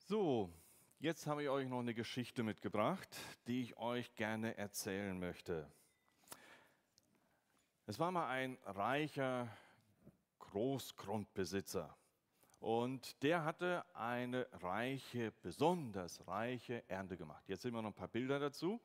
So, jetzt habe ich euch noch eine Geschichte mitgebracht, die ich euch gerne erzählen möchte. Es war mal ein reicher Großgrundbesitzer und der hatte eine reiche, besonders reiche Ernte gemacht. Jetzt sehen wir noch ein paar Bilder dazu.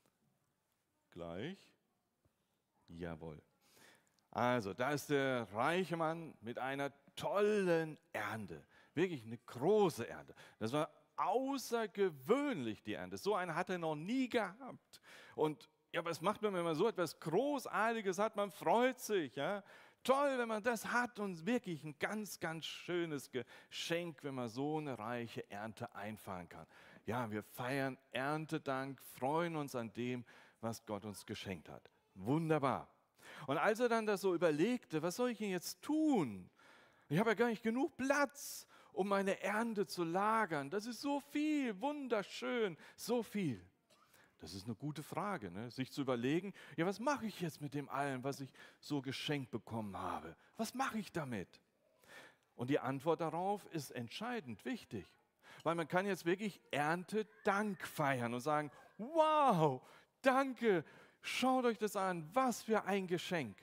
Gleich. Jawohl. Also, da ist der reiche Mann mit einer tollen Ernte. Wirklich eine große Ernte. Das war außergewöhnlich, die Ernte. So eine hat er noch nie gehabt. Und ja, was macht man, wenn man so etwas Großartiges hat? Man freut sich. Ja? Toll, wenn man das hat und wirklich ein ganz, ganz schönes Geschenk, wenn man so eine reiche Ernte einfahren kann. Ja, wir feiern Erntedank, freuen uns an dem, was Gott uns geschenkt hat. Wunderbar. Und als er dann das so überlegte, was soll ich denn jetzt tun? Ich habe ja gar nicht genug Platz, um meine Ernte zu lagern. Das ist so viel, wunderschön, so viel. Das ist eine gute Frage, ne? Sich zu überlegen, ja, was mache ich jetzt mit dem allem, was ich so geschenkt bekommen habe? Was mache ich damit? Und die Antwort darauf ist entscheidend wichtig, weil man kann jetzt wirklich Erntedank feiern und sagen, wow, danke, schaut euch das an, was für ein Geschenk.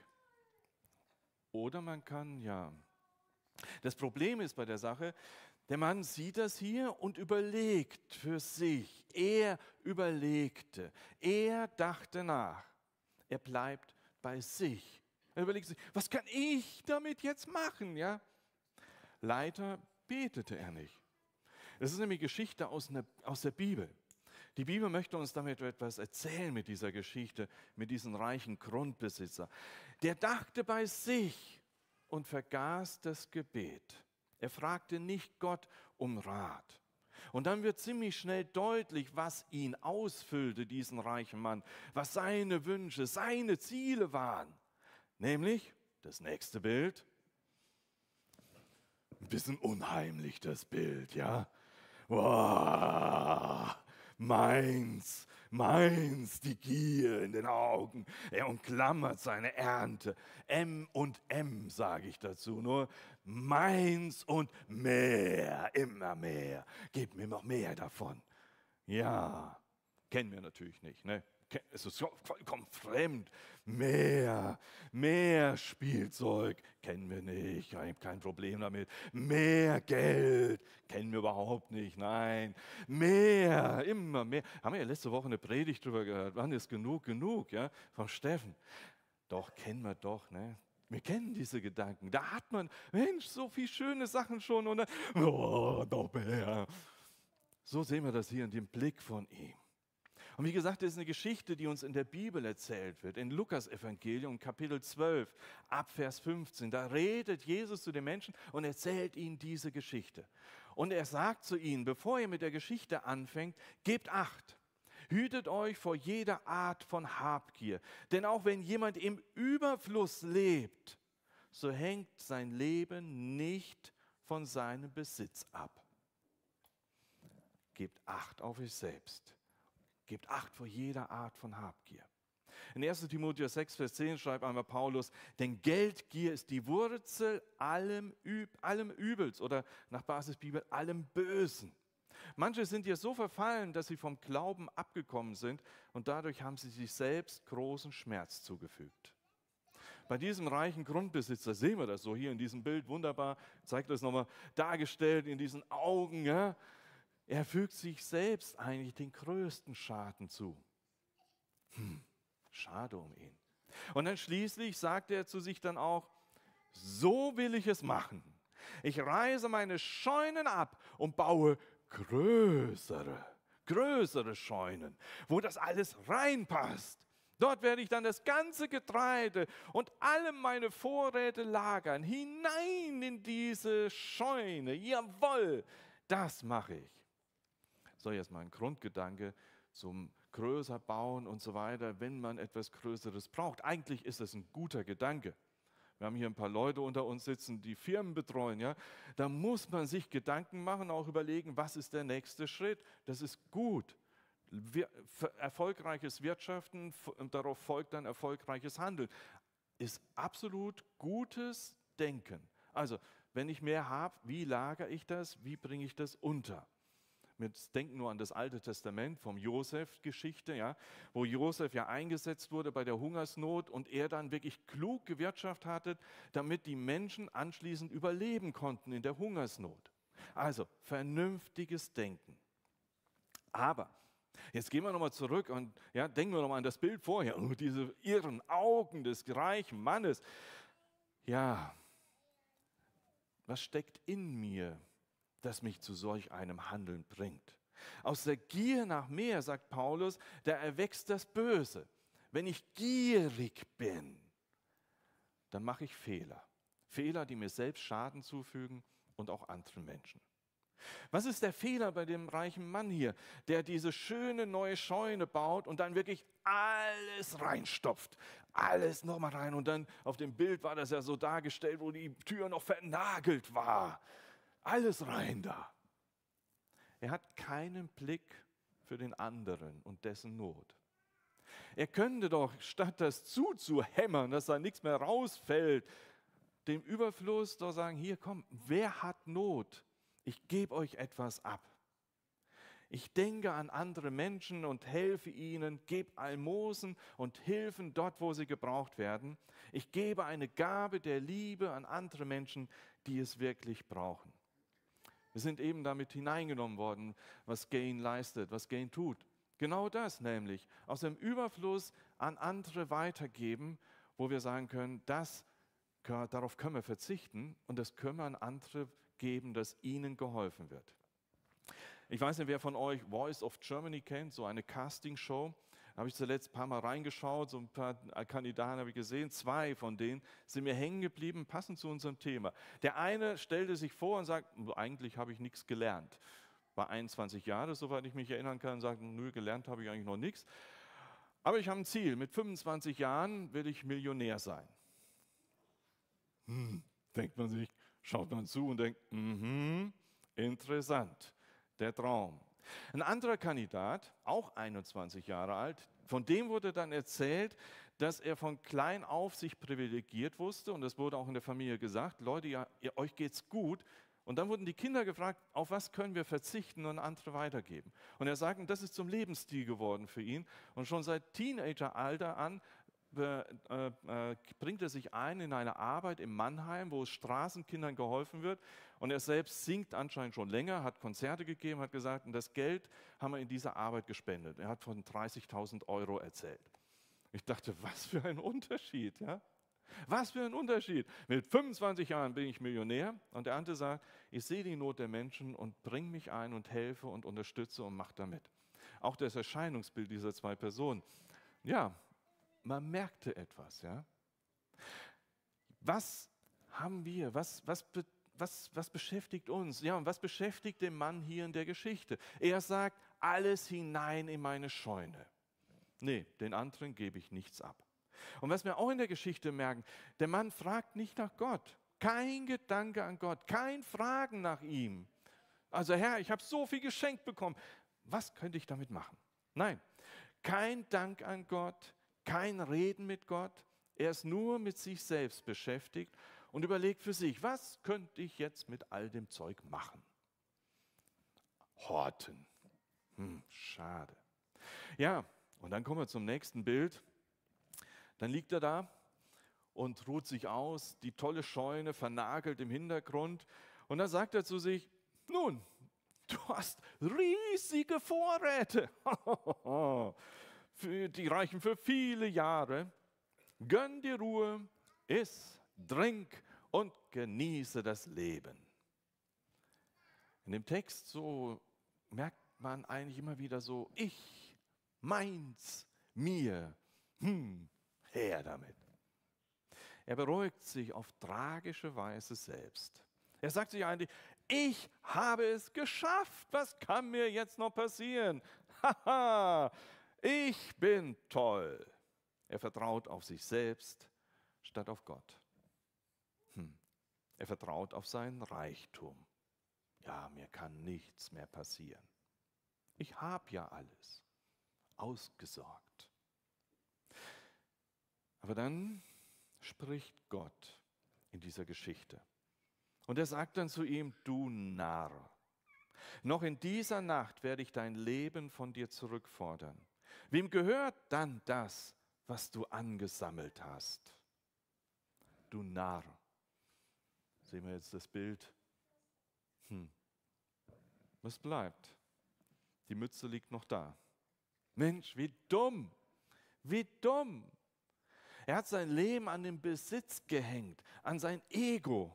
Oder man kann, ja, das Problem ist bei der Sache, der Mann sieht das hier und überlegt für sich. Er überlegte, er dachte nach. Er bleibt bei sich. Er überlegt sich, was kann ich damit jetzt machen? Ja? Leider betete er nicht. Das ist nämlich Geschichte aus der Bibel. Die Bibel möchte uns damit etwas erzählen mit dieser Geschichte, mit diesem reichen Grundbesitzer. Der dachte bei sich und vergaß das Gebet. Er fragte nicht Gott um Rat. Und dann wird ziemlich schnell deutlich, was ihn ausfüllte, diesen reichen Mann, was seine Wünsche, seine Ziele waren. Nämlich, das nächste Bild, ein bisschen unheimlich das Bild, ja. Wow, meins, die Gier in den Augen. Er umklammert seine Ernte. M, sage ich dazu, nur meins und mehr, immer mehr. Gib mir noch mehr davon. Ja, kennen wir natürlich nicht, ne? Es ist vollkommen fremd. Mehr Spielzeug, kennen wir nicht, ich habe kein Problem damit. Mehr Geld, kennen wir überhaupt nicht, nein. Mehr, immer mehr. Haben wir ja letzte Woche eine Predigt drüber gehört, wann ist genug, ja, von Steffen. Doch, kennen wir doch, ne? Wir kennen diese Gedanken. Da hat man, Mensch, so viele schöne Sachen schon und dann, oh, noch mehr. So sehen wir das hier in dem Blick von ihm. Und wie gesagt, das ist eine Geschichte, die uns in der Bibel erzählt wird, in Lukas-Evangelium, Kapitel 12, ab Vers 15. Da redet Jesus zu den Menschen und erzählt ihnen diese Geschichte. Und er sagt zu ihnen, bevor ihr mit der Geschichte anfängt, gebt Acht, hütet euch vor jeder Art von Habgier. Denn auch wenn jemand im Überfluss lebt, so hängt sein Leben nicht von seinem Besitz ab. Gebt Acht auf euch selbst. Gebt Acht vor jeder Art von Habgier. In 1. Timotheus 6, Vers 10 schreibt einmal Paulus, denn Geldgier ist die Wurzel allem Übels oder nach Basisbibel allem Bösen. Manche sind hier so verfallen, dass sie vom Glauben abgekommen sind und dadurch haben sie sich selbst großen Schmerz zugefügt. Bei diesem reichen Grundbesitzer sehen wir das so hier in diesem Bild wunderbar, zeigt das nochmal dargestellt in diesen Augen, ja. Er fügt sich selbst eigentlich den größten Schaden zu. Schade um ihn. Und dann schließlich sagt er zu sich dann auch, so will ich es machen. Ich reiße meine Scheunen ab und baue größere Scheunen, wo das alles reinpasst. Dort werde ich dann das ganze Getreide und alle meine Vorräte lagern, hinein in diese Scheune. Jawohl, das mache ich. So, jetzt mal ein Grundgedanke zum größer bauen und so weiter, wenn man etwas Größeres braucht. Eigentlich ist das ein guter Gedanke. Wir haben hier ein paar Leute unter uns sitzen, die Firmen betreuen. Ja? Da muss man sich Gedanken machen, auch überlegen, was ist der nächste Schritt. Das ist gut. Erfolgreiches Wirtschaften und darauf folgt dann erfolgreiches Handeln. Ist absolut gutes Denken. Also, wenn ich mehr habe, wie lagere ich das? Wie bringe ich das unter? Wir denken nur an das Alte Testament vom Josef-Geschichte, ja, wo Josef ja eingesetzt wurde bei der Hungersnot und er dann wirklich klug gewirtschaftet hatte, damit die Menschen anschließend überleben konnten in der Hungersnot. Also vernünftiges Denken. Aber jetzt gehen wir nochmal zurück und ja, denken wir nochmal an das Bild vorher. Oh, diese irren Augen des reichen Mannes. Ja, was steckt in mir, das mich zu solch einem Handeln bringt? Aus der Gier nach mehr, sagt Paulus, da erwächst das Böse. Wenn ich gierig bin, dann mache ich Fehler. Fehler, die mir selbst Schaden zufügen und auch anderen Menschen. Was ist der Fehler bei dem reichen Mann hier, der diese schöne neue Scheune baut und dann wirklich alles reinstopft? Alles nochmal rein. Und dann auf dem Bild war das ja so dargestellt, wo die Tür noch vernagelt war. Alles rein da. Er hat keinen Blick für den anderen und dessen Not. Er könnte doch, statt das zuzuhämmern, dass da nichts mehr rausfällt, dem Überfluss doch sagen, hier komm, wer hat Not? Ich gebe euch etwas ab. Ich denke an andere Menschen und helfe ihnen, gebe Almosen und Hilfen dort, wo sie gebraucht werden. Ich gebe eine Gabe der Liebe an andere Menschen, die es wirklich brauchen. Wir sind eben damit hineingenommen worden, was Gain leistet, was Gain tut. Genau das nämlich, aus dem Überfluss an andere weitergeben, wo wir sagen können, darauf können wir verzichten und das können wir an andere geben, dass ihnen geholfen wird. Ich weiß nicht, wer von euch Voice of Germany kennt, so eine Castingshow. Da habe ich zuletzt ein paar Mal reingeschaut, so ein paar Kandidaten habe ich gesehen. 2 von denen sind mir hängen geblieben, passend zu unserem Thema. Der eine stellte sich vor und sagt, eigentlich habe ich nichts gelernt. War 21 Jahre, soweit ich mich erinnern kann, und sagt, nö, gelernt habe ich eigentlich noch nichts. Aber ich habe ein Ziel, mit 25 Jahren will ich Millionär sein. Denkt man sich, schaut man zu und denkt, interessant, der Traum. Ein anderer Kandidat, auch 21 Jahre alt, von dem wurde dann erzählt, dass er von klein auf sich privilegiert wusste und das wurde auch in der Familie gesagt, Leute, ja, euch geht's gut. Und dann wurden die Kinder gefragt, auf was können wir verzichten und andere weitergeben. Und er sagt, das ist zum Lebensstil geworden für ihn und schon seit Teenageralter an bringt er sich ein in eine Arbeit in Mannheim, wo es Straßenkindern geholfen wird. Und er selbst singt anscheinend schon länger, hat Konzerte gegeben, hat gesagt, und das Geld haben wir in diese Arbeit gespendet. Er hat von 30.000 Euro erzählt. Ich dachte, was für ein Unterschied, ja? Was für ein Unterschied. Mit 25 Jahren bin ich Millionär und der andere sagt, ich sehe die Not der Menschen und bringe mich ein und helfe und unterstütze und mache damit. Auch das Erscheinungsbild dieser 2 Personen. Ja, man merkte etwas, ja. Was haben wir, was beschäftigt uns? Ja, und was beschäftigt den Mann hier in der Geschichte? Er sagt, alles hinein in meine Scheune. Nee, den anderen gebe ich nichts ab. Und was wir auch in der Geschichte merken, der Mann fragt nicht nach Gott. Kein Gedanke an Gott, kein Fragen nach ihm. Also Herr, ich habe so viel geschenkt bekommen. Was könnte ich damit machen? Nein, kein Dank an Gott, kein Reden mit Gott. Er ist nur mit sich selbst beschäftigt und überlegt für sich, was könnte ich jetzt mit all dem Zeug machen? Horten. Schade. Ja, und dann kommen wir zum nächsten Bild. Dann liegt er da und ruht sich aus, die tolle Scheune vernagelt im Hintergrund. Und dann sagt er zu sich, nun, du hast riesige Vorräte. Die reichen für viele Jahre. Gönn dir Ruhe, iss, trink und genieße das Leben. In dem Text so merkt man eigentlich immer wieder so, ich, meins, mir, her damit. Er beruhigt sich auf tragische Weise selbst. Er sagt sich eigentlich, ich habe es geschafft, was kann mir jetzt noch passieren? Haha, ich bin toll. Er vertraut auf sich selbst statt auf Gott. Er vertraut auf seinen Reichtum. Ja, mir kann nichts mehr passieren. Ich habe ja alles ausgesorgt. Aber dann spricht Gott in dieser Geschichte. Und er sagt dann zu ihm, du Narr, Noch in dieser Nacht werde ich dein Leben von dir zurückfordern. Wem gehört dann das, was du angesammelt hast? Du Narr. Sehen wir jetzt das Bild. Was bleibt? Die Mütze liegt noch da. Mensch, wie dumm, wie dumm. Er hat sein Leben an den Besitz gehängt, an sein Ego,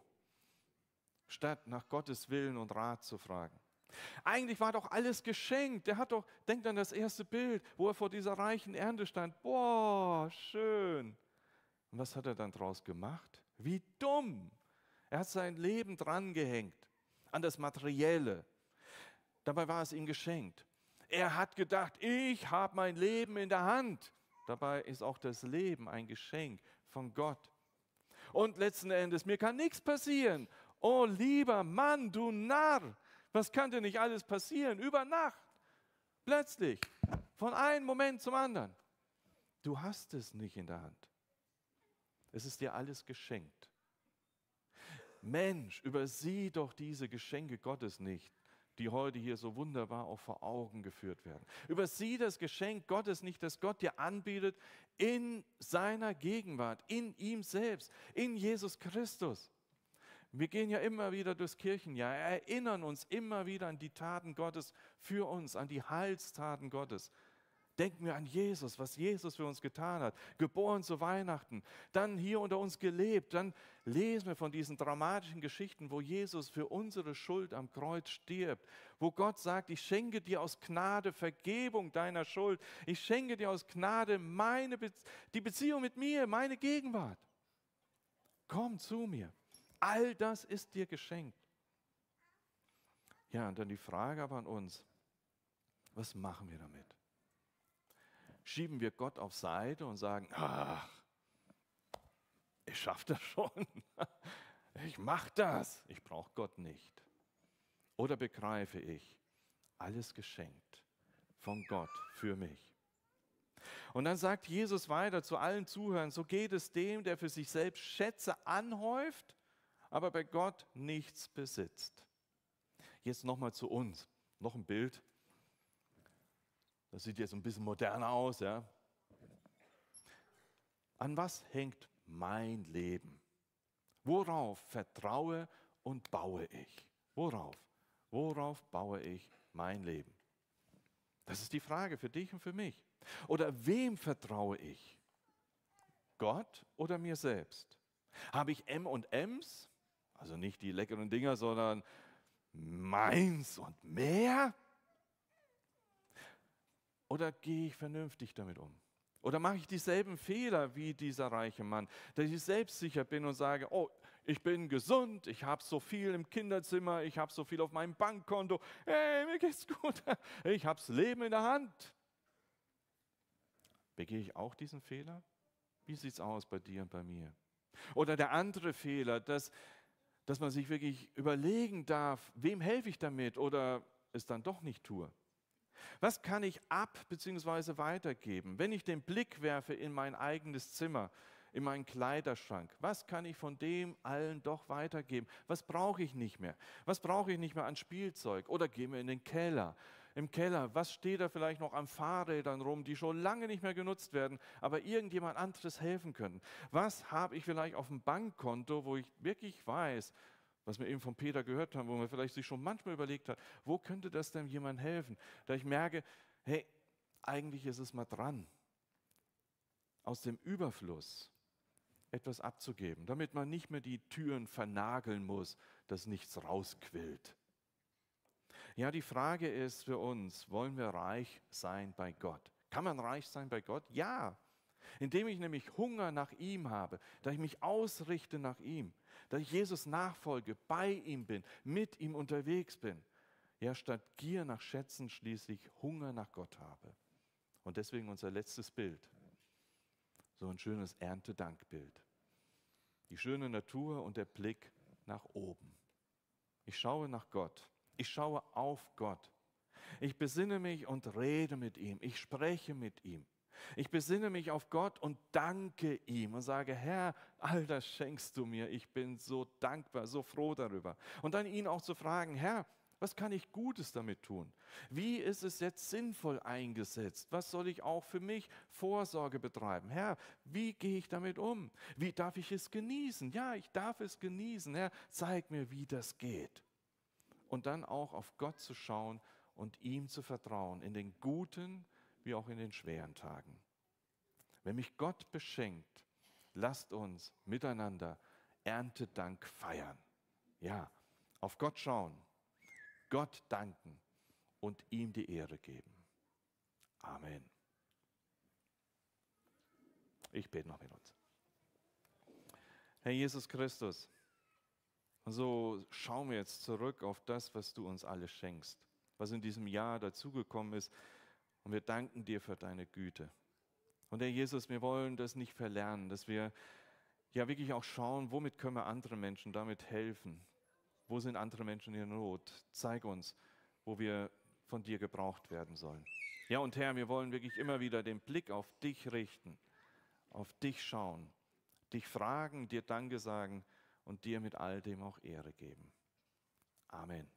statt nach Gottes Willen und Rat zu fragen. Eigentlich war doch alles geschenkt. Denkt an das erste Bild, wo er vor dieser reichen Ernte stand. Boah, schön. Und was hat er dann draus gemacht? Wie dumm. Er hat sein Leben dran gehängt, an das Materielle. Dabei war es ihm geschenkt. Er hat gedacht, ich habe mein Leben in der Hand. Dabei ist auch das Leben ein Geschenk von Gott. Und letzten Endes, mir kann nichts passieren. Oh, lieber Mann, du Narr, was kann denn nicht alles passieren? Über Nacht, plötzlich, von einem Moment zum anderen. Du hast es nicht in der Hand. Es ist dir alles geschenkt. Mensch, übersieh doch diese Geschenke Gottes nicht, die heute hier so wunderbar auch vor Augen geführt werden. Übersieh das Geschenk Gottes nicht, das Gott dir anbietet in seiner Gegenwart, in ihm selbst, in Jesus Christus. Wir gehen ja immer wieder durchs Kirchenjahr, erinnern uns immer wieder an die Taten Gottes für uns, an die Heilstaten Gottes. Denken wir an Jesus, was Jesus für uns getan hat, geboren zu Weihnachten, dann hier unter uns gelebt, dann lesen wir von diesen dramatischen Geschichten, wo Jesus für unsere Schuld am Kreuz stirbt, wo Gott sagt, ich schenke dir aus Gnade Vergebung deiner Schuld, ich schenke dir aus Gnade die Beziehung mit mir, meine Gegenwart. Komm zu mir, all das ist dir geschenkt. Ja, und dann die Frage aber an uns, was machen wir damit? Schieben wir Gott auf Seite und sagen, ach, ich schaffe das schon, ich mache das, ich brauche Gott nicht. Oder begreife ich, alles geschenkt von Gott für mich. Und dann sagt Jesus weiter zu allen Zuhörern, so geht es dem, der für sich selbst Schätze anhäuft, aber bei Gott nichts besitzt. Jetzt nochmal zu uns, noch ein Bild. Das sieht jetzt ein bisschen moderner aus, ja. An was hängt mein Leben? Worauf vertraue und baue ich? Worauf? Worauf baue ich mein Leben? Das ist die Frage für dich und für mich. Oder wem vertraue ich? Gott oder mir selbst? Habe ich M&Ms? Also nicht die leckeren Dinger, sondern meins und mehr? Oder gehe ich vernünftig damit um? Oder mache ich dieselben Fehler wie dieser reiche Mann, dass ich selbstsicher bin und sage, oh, ich bin gesund, ich habe so viel im Kinderzimmer, ich habe so viel auf meinem Bankkonto, hey, mir geht's gut, ich habe das Leben in der Hand. Begehe ich auch diesen Fehler? Wie sieht es aus bei dir und bei mir? Oder der andere Fehler, dass man sich wirklich überlegen darf, wem helfe ich damit oder es dann doch nicht tue. Was kann ich bzw. weitergeben? Wenn ich den Blick werfe in mein eigenes Zimmer, in meinen Kleiderschrank, was kann ich von dem allen doch weitergeben? Was brauche ich nicht mehr? Was brauche ich nicht mehr an Spielzeug? Oder gehen wir in den Keller. Im Keller, was steht da vielleicht noch an Fahrrädern rum, die schon lange nicht mehr genutzt werden, aber irgendjemand anderes helfen können? Was habe ich vielleicht auf dem Bankkonto, wo ich wirklich weiß, was wir eben von Peter gehört haben, wo man vielleicht sich schon manchmal überlegt hat, wo könnte das denn jemand helfen? Da ich merke, hey, eigentlich ist es mal dran, aus dem Überfluss etwas abzugeben, damit man nicht mehr die Türen vernageln muss, dass nichts rausquillt. Ja, die Frage ist für uns, wollen wir reich sein bei Gott? Kann man reich sein bei Gott? Ja, indem ich nämlich Hunger nach ihm habe, dass ich mich ausrichte nach ihm, dass ich Jesus nachfolge, bei ihm bin, mit ihm unterwegs bin. Ja, statt Gier nach Schätzen schließlich Hunger nach Gott habe. Und deswegen unser letztes Bild, so ein schönes Erntedankbild. Die schöne Natur und der Blick nach oben. Ich schaue nach Gott, ich schaue auf Gott. Ich besinne mich und rede mit ihm, ich spreche mit ihm. Ich besinne mich auf Gott und danke ihm und sage, Herr, all das schenkst du mir. Ich bin so dankbar, so froh darüber. Und dann ihn auch zu fragen, Herr, Was kann ich Gutes damit tun? Wie ist es jetzt sinnvoll eingesetzt? Was soll ich auch für mich Vorsorge betreiben? Herr, wie gehe ich damit um? Wie darf ich es genießen? Ja, ich darf es genießen. Herr, zeig mir, wie das geht. Und dann auch auf Gott zu schauen und ihm zu vertrauen, in den guten wie auch in den schweren Tagen. Wenn mich Gott beschenkt, lasst uns miteinander Erntedank feiern. Ja, auf Gott schauen, Gott danken und ihm die Ehre geben. Amen. Ich bete noch mit uns. Herr Jesus Christus, so schauen wir jetzt zurück auf das, was du uns alles schenkst, was in diesem Jahr dazugekommen ist. Und wir danken dir für deine Güte. Und Herr Jesus, wir wollen das nicht verlernen, dass wir ja wirklich auch schauen, womit können wir anderen Menschen damit helfen. Wo sind andere Menschen in Not? Zeig uns, wo wir von dir gebraucht werden sollen. Ja, und Herr, wir wollen wirklich immer wieder den Blick auf dich richten, auf dich schauen, dich fragen, dir Danke sagen und dir mit all dem auch Ehre geben. Amen.